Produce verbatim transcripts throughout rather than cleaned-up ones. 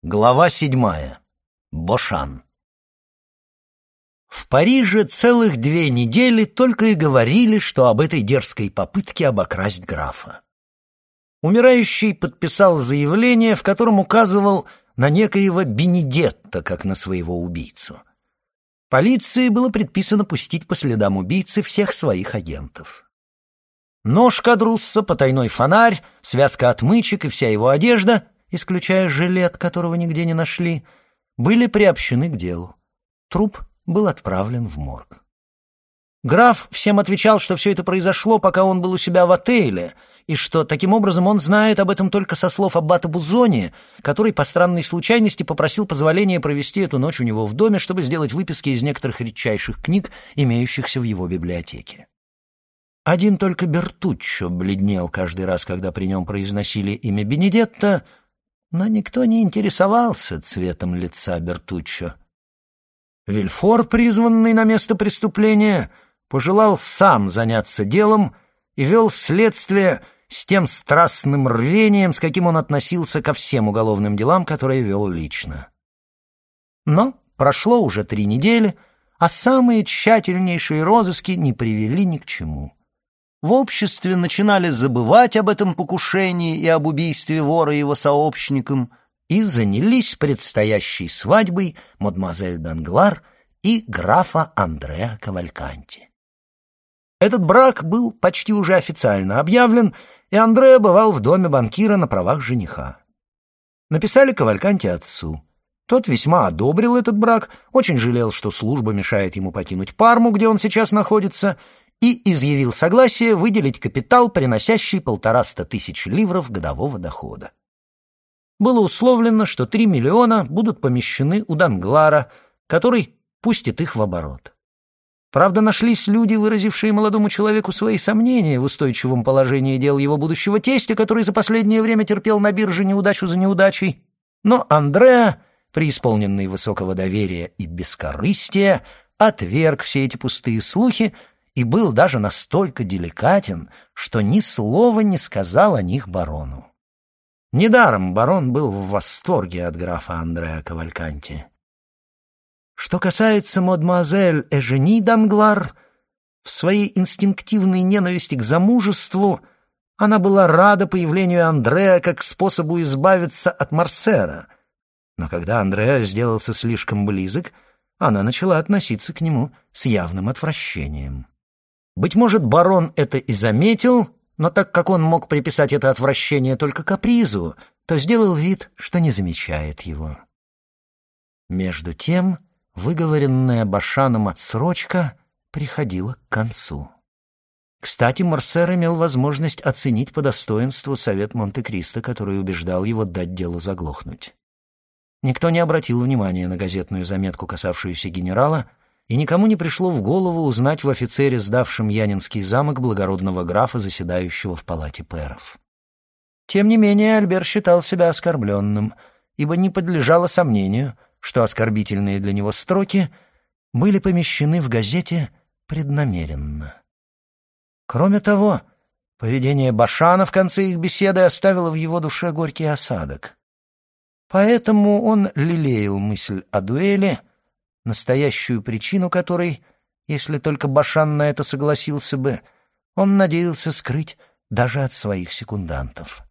Глава седьмая. Бошан. В Париже целых две недели только и говорили, что об этой дерзкой попытке обокрасть графа. Умирающий подписал заявление, в котором указывал на некоего Бенедетто, как на своего убийцу. Полиции было предписано пустить по следам убийцы всех своих агентов. Нож Кадрусса, потайной фонарь, связка отмычек и вся его одежда, исключая жилет, которого нигде не нашли, были приобщены к делу. Труп был отправлен в морг. Граф всем отвечал, что все это произошло, пока он был у себя в отеле, и что, таким образом, он знает об этом только со слов аббата Бузони, который по странной случайности попросил позволения провести эту ночь у него в доме, чтобы сделать выписки из некоторых редчайших книг, имеющихся в его библиотеке. Один только Бертуччо бледнел каждый раз, когда при нем произносили имя Бенедетто, но никто не интересовался цветом лица Бертуччо. Вильфор, призванный на место преступления, пожелал сам заняться делом и вел следствие с тем страстным рвением, с каким он относился ко всем уголовным делам, которые вел лично. Но прошло уже три недели, а самые тщательнейшие розыски не привели ни к чему. В обществе начинали забывать об этом покушении и об убийстве вора и его сообщникам и занялись предстоящей свадьбой мадемуазель Данглар и графа Андреа Кавальканти. Этот брак был почти уже официально объявлен, и Андреа бывал в доме банкира на правах жениха. Написали Кавальканти отцу. Тот весьма одобрил этот брак, очень жалел, что служба мешает ему покинуть Парму, где он сейчас находится, и изъявил согласие выделить капитал, приносящий полтораста тысяч ливров годового дохода. Было условлено, что три миллиона будут помещены у Данглара, который пустит их в оборот. Правда, нашлись люди, выразившие молодому человеку свои сомнения в устойчивом положении дел его будущего тестя, который за последнее время терпел на бирже неудачу за неудачей. Но Андреа, преисполненный высокого доверия и бескорыстия, отверг все эти пустые слухи и был даже настолько деликатен, что ни слова не сказал о них барону. Недаром барон был в восторге от графа Андреа Кавальканти. Что касается мадемуазель Эжени Данглар, в своей инстинктивной ненависти к замужеству она была рада появлению Андреа как способу избавиться от Морсера, но когда Андреа сделался слишком близок, она начала относиться к нему с явным отвращением. Быть может, барон это и заметил, но так как он мог приписать это отвращение только капризу, то сделал вид, что не замечает его. Между тем, выговоренная Бошаном отсрочка приходила к концу. Кстати, Морсер имел возможность оценить по достоинству совет Монте-Кристо, который убеждал его дать делу заглохнуть. Никто не обратил внимания на газетную заметку, касавшуюся генерала, и никому не пришло в голову узнать в офицере, сдавшем Янинский замок, благородного графа, заседающего в палате пэров. Тем не менее, Альбер считал себя оскорбленным, ибо не подлежало сомнению, что оскорбительные для него строки были помещены в газете преднамеренно. Кроме того, поведение Бошана в конце их беседы оставило в его душе горький осадок. Поэтому он лелеял мысль о дуэли, настоящую причину которой, если только Бошан на это согласился бы, он надеялся скрыть даже от своих секундантов.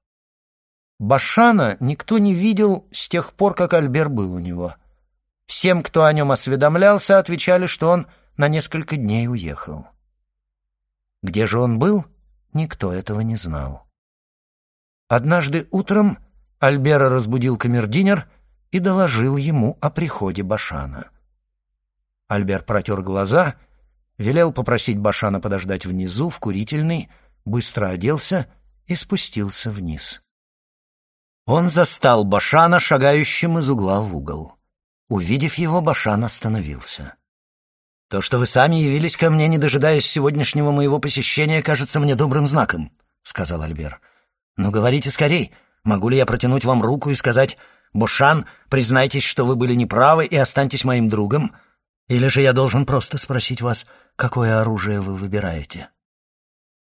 Бошана никто не видел с тех пор, как Альбер был у него. Всем, кто о нем осведомлялся, отвечали, что он на несколько дней уехал. Где же он был, никто этого не знал. Однажды утром Альбера разбудил камердинер и доложил ему о приходе Бошана. Альбер протер глаза, велел попросить Бошана подождать внизу, в курительной, быстро оделся и спустился вниз. Он застал Бошана, шагающим из угла в угол. Увидев его, Бошан остановился. «То, что вы сами явились ко мне, не дожидаясь сегодняшнего моего посещения, кажется мне добрым знаком», — сказал Альбер. «Но говорите скорей. Могу ли я протянуть вам руку и сказать: Бошан, признайтесь, что вы были неправы, и останьтесь моим другом? Или же я должен просто спросить вас, какое оружие вы выбираете?»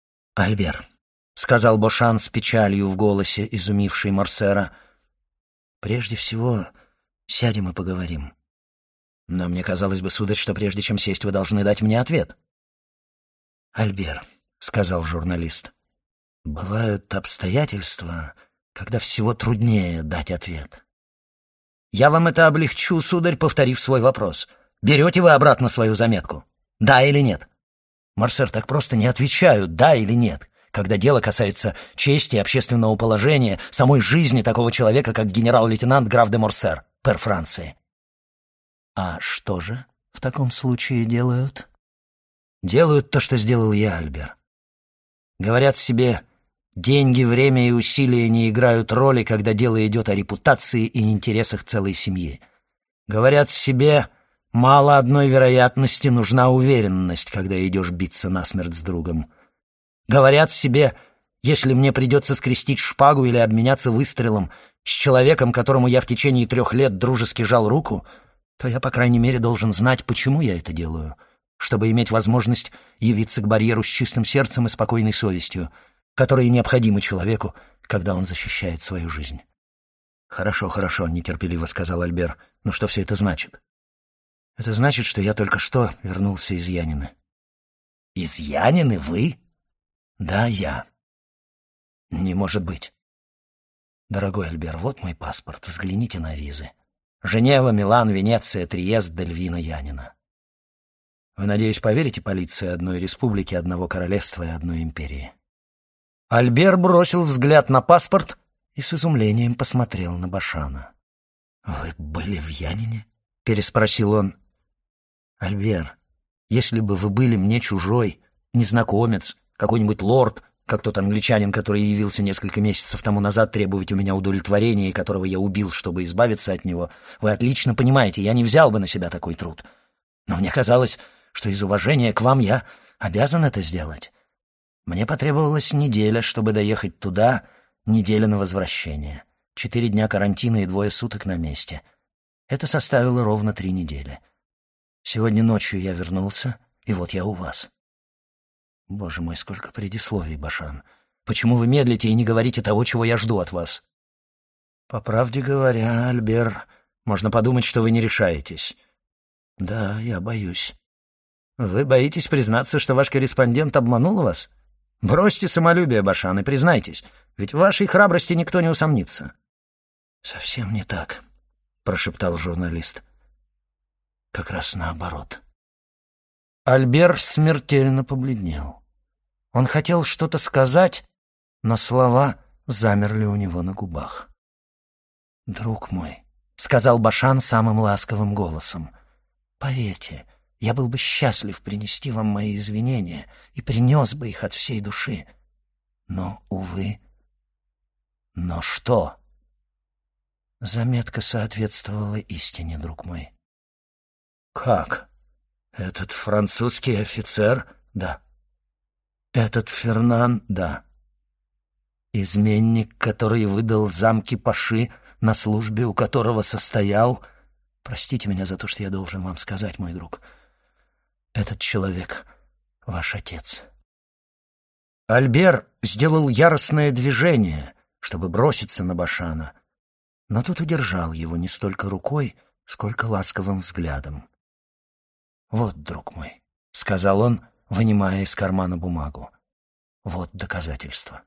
«Альбер», — сказал Бошан с печалью в голосе, изумивший Морсера, Прежде всего, сядем и поговорим. Но мне казалось бы, сударь, что прежде чем сесть, вы должны дать мне ответ. «Альбер», — сказал журналист, — «бывают обстоятельства, когда всего труднее дать ответ». «Я вам это облегчу, сударь, повторив свой вопрос. Берете вы обратно свою заметку? Да или нет?» «Морсер, так просто не отвечают, да или нет, когда дело касается чести, общественного положения, самой жизни такого человека, как генерал-лейтенант граф де Морсер, пэр Франции». «А что же в таком случае делают?» «Делают то, что сделал я, Альбер. Говорят себе, деньги, время и усилия не играют роли, когда дело идет о репутации и интересах целой семьи. Говорят себе, мало одной вероятности, нужна уверенность, когда идешь биться насмерть с другом. Говорят себе, если мне придется скрестить шпагу или обменяться выстрелом с человеком, которому я в течение трех лет дружески жал руку, то я, по крайней мере, должен знать, почему я это делаю, чтобы иметь возможность явиться к барьеру с чистым сердцем и спокойной совестью, которые необходимы человеку, когда он защищает свою жизнь». «Хорошо, хорошо», — нетерпеливо сказал Альбер. «Но что все это значит?» «Это значит, что я только что вернулся из Янины». «Из Янины вы?» «Да, я». «Не может быть». «Дорогой Альбер, вот мой паспорт, взгляните на визы. Женева, Милан, Венеция, Триест, Дельвина, Янина. Вы, надеюсь, поверите полиции одной республики, одного королевства и одной империи?» Альбер бросил взгляд на паспорт и с изумлением посмотрел на Башана. «Вы были в Янине?» — переспросил он. «Альбер, если бы вы были мне чужой, незнакомец, какой-нибудь лорд, как тот англичанин, который явился несколько месяцев тому назад требовать у меня удовлетворения и которого я убил, чтобы избавиться от него, вы отлично понимаете, я не взял бы на себя такой труд. Но мне казалось, что из уважения к вам я обязан это сделать. Мне потребовалась неделя, чтобы доехать туда, неделя на возвращение, четыре дня карантина и двое суток на месте. Это составило ровно три недели. Сегодня ночью я вернулся, и вот я у вас». «Боже мой, сколько предисловий, Башан. Почему вы медлите и не говорите того, чего я жду от вас?» «По правде говоря, Альбер, можно подумать, что вы не решаетесь». «Да, я боюсь». «Вы боитесь признаться, что ваш корреспондент обманул вас? Бросьте самолюбие, Башан, и признайтесь, ведь в вашей храбрости никто не усомнится». «Совсем не так», — прошептал журналист. «Как раз наоборот». Альбер смертельно побледнел. Он хотел что-то сказать, но слова замерли у него на губах. «Друг мой», — сказал Башан самым ласковым голосом, — «поверьте, я был бы счастлив принести вам мои извинения и принес бы их от всей души. Но, увы...» «Но что?» Заметка соответствовала истине, друг мой. «Как? Этот французский офицер?» «Да». «Этот Фернан?» «Да». «Изменник, который выдал замки Паши, на службе у которого состоял...» «Простите меня за то, что я должен вам сказать, мой друг. Этот человек — ваш отец». Альбер сделал яростное движение, чтобы броситься на Башана, но тот удержал его не столько рукой, сколько ласковым взглядом. «Вот, друг мой», — сказал он, вынимая из кармана бумагу, — «вот доказательство».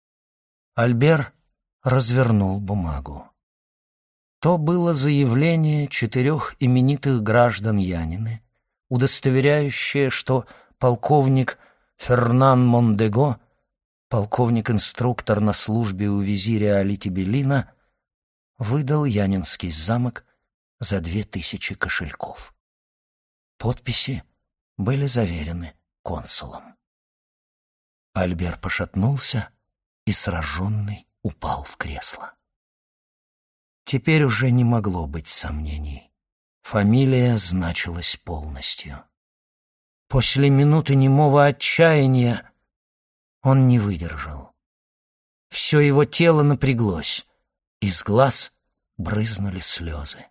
Альбер развернул бумагу. То было заявление четырех именитых граждан Янины, удостоверяющее, что полковник Фернан Мондего, полковник-инструктор на службе у визиря Али Тибелина, выдал Янинский замок за две тысячи кошельков. Подписи были заверены консулом. Альбер пошатнулся и, сраженный, упал в кресло. Теперь уже не могло быть сомнений. Фамилия значилась полностью. После минуты немого отчаяния он не выдержал. Все его тело напряглось, из глаз брызнули слезы.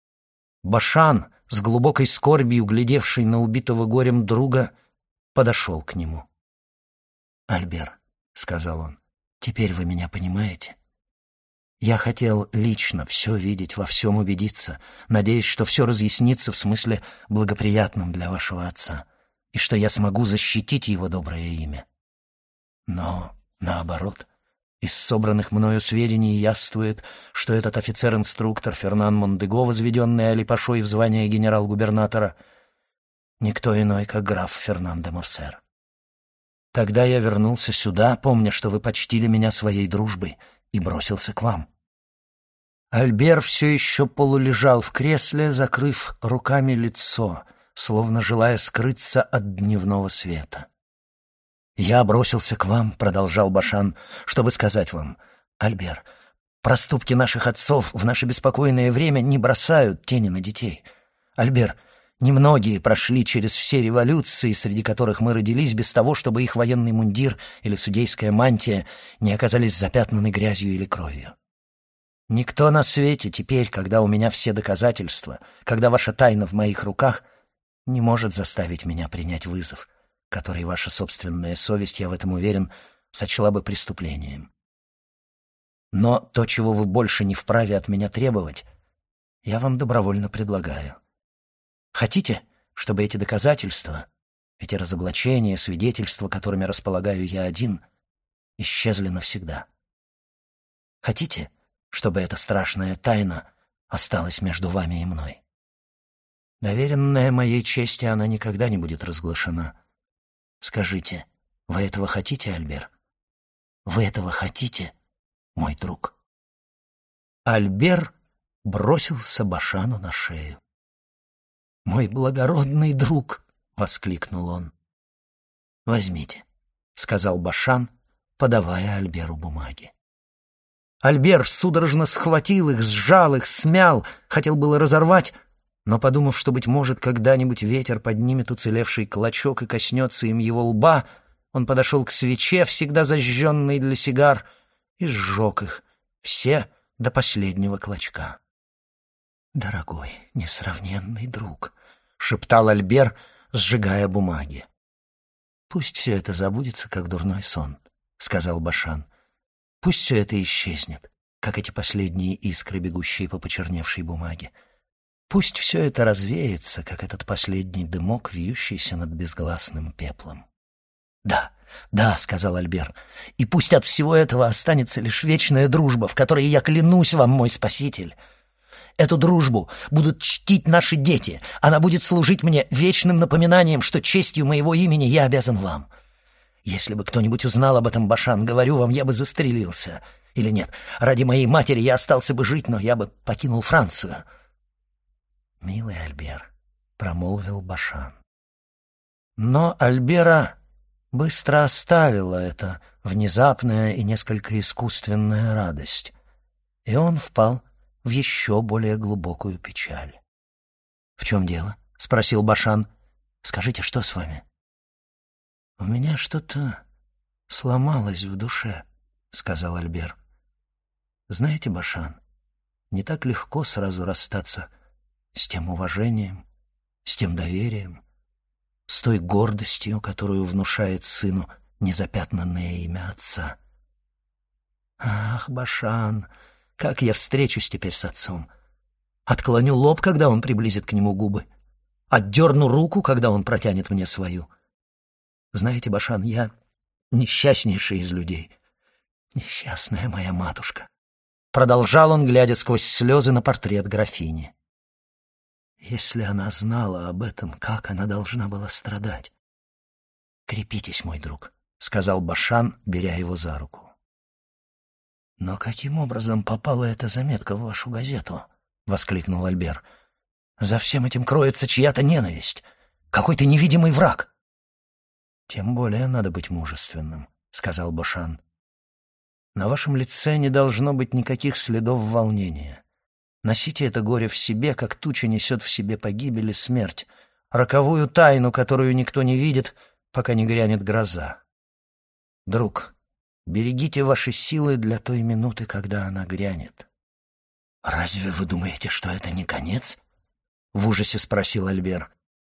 Башан, с глубокой скорбью глядевший на убитого горем друга, подошел к нему. «Альбер», — сказал он, — «теперь вы меня понимаете?» Я хотел лично все видеть, во всем убедиться, надеясь, что все разъяснится в смысле благоприятном для вашего отца, и что я смогу защитить его доброе имя. Но, наоборот, из собранных мною сведений явствует, что этот офицер-инструктор Фернан Мондего, возведенный Али Пашой в звание генерал-губернатора, никто иной, как граф Фернан де Морсер. Тогда я вернулся сюда, помня, что вы почтили меня своей дружбой, и бросился к вам. Альбер все еще полулежал в кресле, закрыв руками лицо, словно желая скрыться от дневного света. «Я бросился к вам», — продолжал Башан, — «чтобы сказать вам, Альбер, проступки наших отцов в наше беспокойное время не бросают тени на детей. Альбер, немногие прошли через все революции, среди которых мы родились, без того, чтобы их военный мундир или судейская мантия не оказались запятнаны грязью или кровью. Никто на свете теперь, когда у меня все доказательства, когда ваша тайна в моих руках, не может заставить меня принять вызов, который ваша собственная совесть, я в этом уверен, сочла бы преступлением. Но то, чего вы больше не вправе от меня требовать, я вам добровольно предлагаю. Хотите, чтобы эти доказательства, эти разоблачения, свидетельства, которыми располагаю я один, исчезли навсегда? Хотите, чтобы эта страшная тайна осталась между вами и мной? Доверенная моей чести, она никогда не будет разглашена. Скажите, вы этого хотите, Альбер? Вы этого хотите, мой друг?» Альбер бросился Башану на шею. «Мой благородный друг!» — воскликнул он. «Возьмите», — сказал Башан, подавая Альберу бумаги. Альбер судорожно схватил их, сжал их, смял, хотел было разорвать, но, подумав, что, быть может, когда-нибудь ветер поднимет уцелевший клочок и коснется им его лба, он подошел к свече, всегда зажженной для сигар, и сжег их, все до последнего клочка. «Дорогой, несравненный друг», — шептал Альбер, сжигая бумаги. «Пусть все это забудется, как дурной сон», — сказал Башан. «Пусть все это исчезнет, как эти последние искры, бегущие по почерневшей бумаге. Пусть все это развеется, как этот последний дымок, вьющийся над безгласным пеплом». «Да, да», — сказал Альбер, — «и пусть от всего этого останется лишь вечная дружба, в которой я клянусь вам, мой спаситель. Эту дружбу будут чтить наши дети. Она будет служить мне вечным напоминанием, что честью моего имени я обязан вам. Если бы кто-нибудь узнал об этом, Башан, говорю вам, я бы застрелился. Или нет, ради моей матери я остался бы жить, но я бы покинул Францию». «Милый Альбер», — промолвил Башан. Но Альбера быстро оставила эта внезапная и несколько искусственная радость, и он впал в еще более глубокую печаль. «В чем дело?» — спросил Башан. «Скажите, что с вами?» «У меня что-то сломалось в душе», — сказал Альбер. «Знаете, Башан, не так легко сразу расстаться с тем уважением, с тем доверием, с той гордостью, которую внушает сыну незапятнанное имя отца. Ах, Башан, как я встречусь теперь с отцом? Отклоню лоб, когда он приблизит к нему губы. Отдерну руку, когда он протянет мне свою. Знаете, Башан, я несчастнейший из людей. Несчастная моя матушка». Продолжал он, глядя сквозь слезы на портрет графини. «Если она знала об этом, как она должна была страдать?» «Крепитесь, мой друг», — сказал Башан, беря его за руку. «Но каким образом попала эта заметка в вашу газету?» — воскликнул Альбер. «За всем этим кроется чья-то ненависть, какой-то невидимый враг». «Тем более надо быть мужественным», — сказал Башан. «На вашем лице не должно быть никаких следов волнения. Носите это горе в себе, как туча несет в себе погибель и смерть, роковую тайну, которую никто не видит, пока не грянет гроза. Друг, берегите ваши силы для той минуты, когда она грянет». «Разве вы думаете, что это не конец?» — в ужасе спросил Альбер.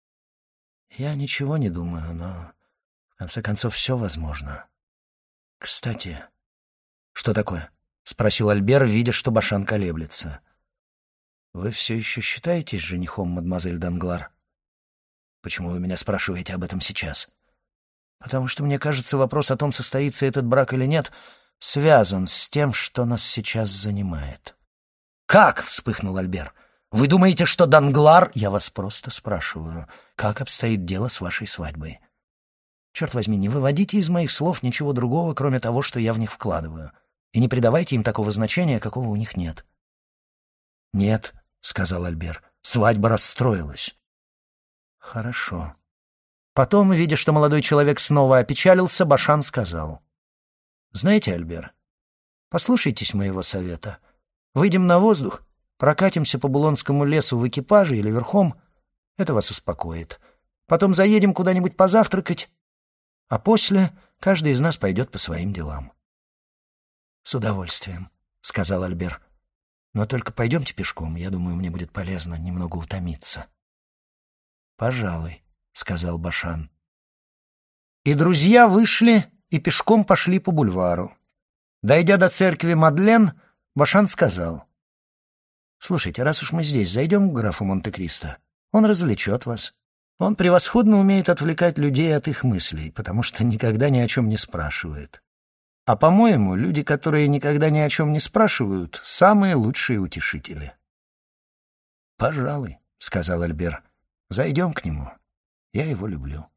«Я ничего не думаю, но, в конце концов, все возможно. Кстати...» «Что такое?» — спросил Альбер, видя, что Башан колеблется. «Вы все еще считаетесь женихом, мадемуазель Данглар? Почему вы меня спрашиваете об этом сейчас? Потому что, мне кажется, вопрос о том, состоится этот брак или нет, связан с тем, что нас сейчас занимает». «Как?» — вспыхнул Альбер. «Вы думаете, что Данглар...» «Я вас просто спрашиваю, как обстоит дело с вашей свадьбой? Черт возьми, не выводите из моих слов ничего другого, кроме того, что я в них вкладываю, и не придавайте им такого значения, какого у них нет». «Нет», — сказал Альбер, — «свадьба расстроилась». «Хорошо». Потом, видя, что молодой человек снова опечалился, Башан сказал: «Знаете, Альбер, послушайтесь моего совета. Выйдем на воздух, прокатимся по Булонскому лесу в экипаже или верхом. Это вас успокоит. Потом заедем куда-нибудь позавтракать, а после каждый из нас пойдет по своим делам». «С удовольствием», — сказал Альбер. «Но только пойдемте пешком, я думаю, мне будет полезно немного утомиться». «Пожалуй», — сказал Башан. И друзья вышли и пешком пошли по бульвару. Дойдя до церкви Мадлен, Башан сказал: «Слушайте, раз уж мы здесь, зайдем к графу Монте-Кристо. Он развлечет вас. Он превосходно умеет отвлекать людей от их мыслей, потому что никогда ни о чем не спрашивает. А, по-моему, люди, которые никогда ни о чем не спрашивают, самые лучшие утешители». «Пожалуй», — сказал Альбер. «Зайдем к нему. Я его люблю».